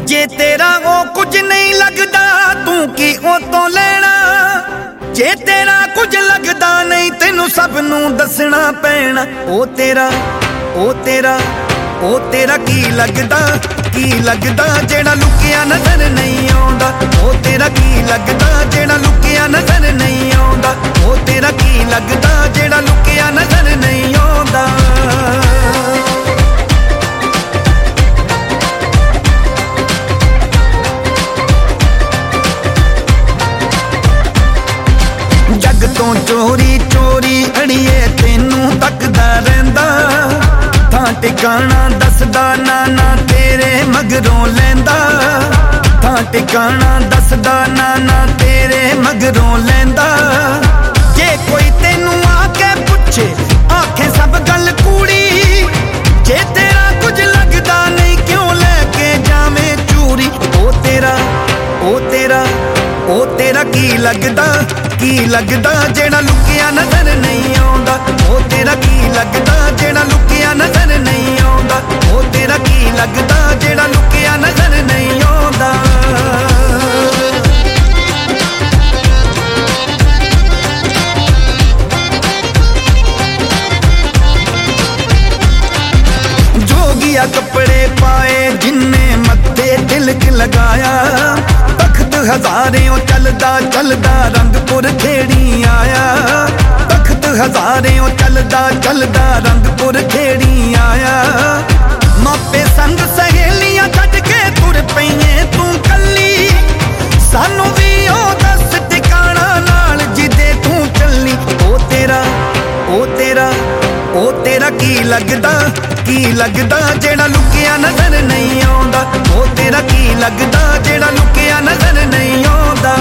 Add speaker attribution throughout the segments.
Speaker 1: जे तेरा वो कुछ नहीं लगदा तू की ओ तो लेना। जे तेरा कुछ लगदा नहीं तेनू सब नू दसना पैना। ओ तेरा की लगदा जेड़ा लुकिया नजर नहीं आउंदा। ओ तेरा की लगदा जेड़ा लुकिया नजर नहीं आउंदा। ओ तेरा की लगदा जेड़ा लुकिया नजर नहीं आउंदा। जग तो चोरी चोरी अड़िए तेनू तकदा रहिंदा। थां टिकाणा दसदा नाना तेरे मगरों लैंदा। थां टिकाणा दसदा नाना तेरे मगरों लैंदा। जे कोई तेनू आके पुछे आखे सब गल कूड़ी। जे तेरा कुछ लगदा नहीं क्यों लैके जावे चूरी। ओ तेरा की लगदा जेड़ा लुकिया नजर नहीं आउंदा। ओ तेरा की लगदा जेड़ा लुकिया नजर नहीं आउंदा। ओ तेरा की लगदा जेड़ा लुकिया नजर नहीं आउंदा। जोगिया कपड़े पाए जिन्ने मत्थे तिलक लगाया। तख्त हजारियों चलदा चलदा रंगपुर खेड़ी आया। तख्त हजारियों चलदा चलदा रंगपुर खेड़ी आया। मापे संग सहेलियां छड्ड के तुर पईए तू कल्ली। सानू भी ओ दस टिकाणा नाल जिदे तू चलनी। ओ तेरा की लगदा जेड़ा लुकिया नजर नहीं आउंदा। ओ तेरा की लगदा जेड़ा लुकिया नजर नहीं आउंदा।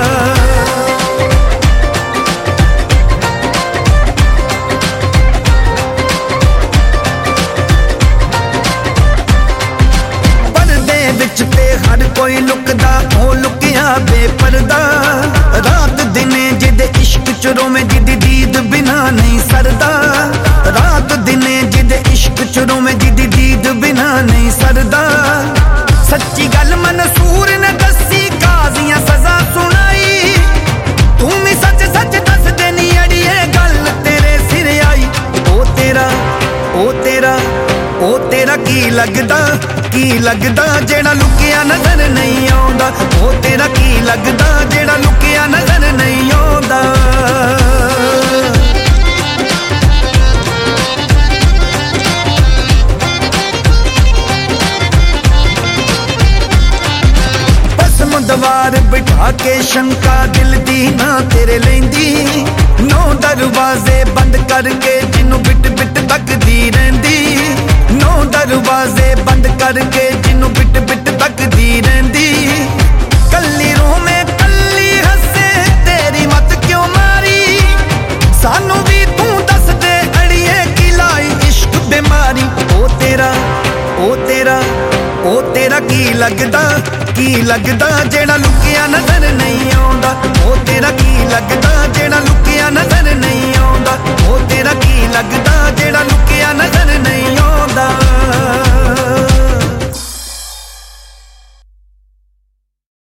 Speaker 1: पर्दे विच ते हर कोई लुकदा ओ लुकिया बेपर्दा। रात दिने जिदे इश्क च रोवे जिदी दीद बिना नहीं सरदा। रात दिने जिदे इश्क च रोवे जिदी दीद बिना नहीं सरदा। सच्ची गल मंसूर ने दसी काजियां सजा सुनाई। तू भी सच सच दस देनी अड़िए गल तेरे सिर आई। ओ तेरा की लगदा जेड़ा लुकिया नजर नहीं आउंदा। ओ तेरा की लगदा जेड़ा लुकिया नजर नहीं आउंदा। दवार बिठा के शंका दिल दी ना तेरे लेंदी। नौ दरवाजे बंद करके जिन्नू बिट बिट तकदी रहिंदी। नौ दरवाजे बंद करके जिन्नू बिट बिट तकदी रहिंदी। कल्ली रोवे कल्ली हसे तेरी मत क्यों मारी। सानू भी तू दस दे अड़िए की लाई इश्क बीमारी। ओ तेरा की लगदा जेड़ा लुकिया नजर नहीं आउंदा।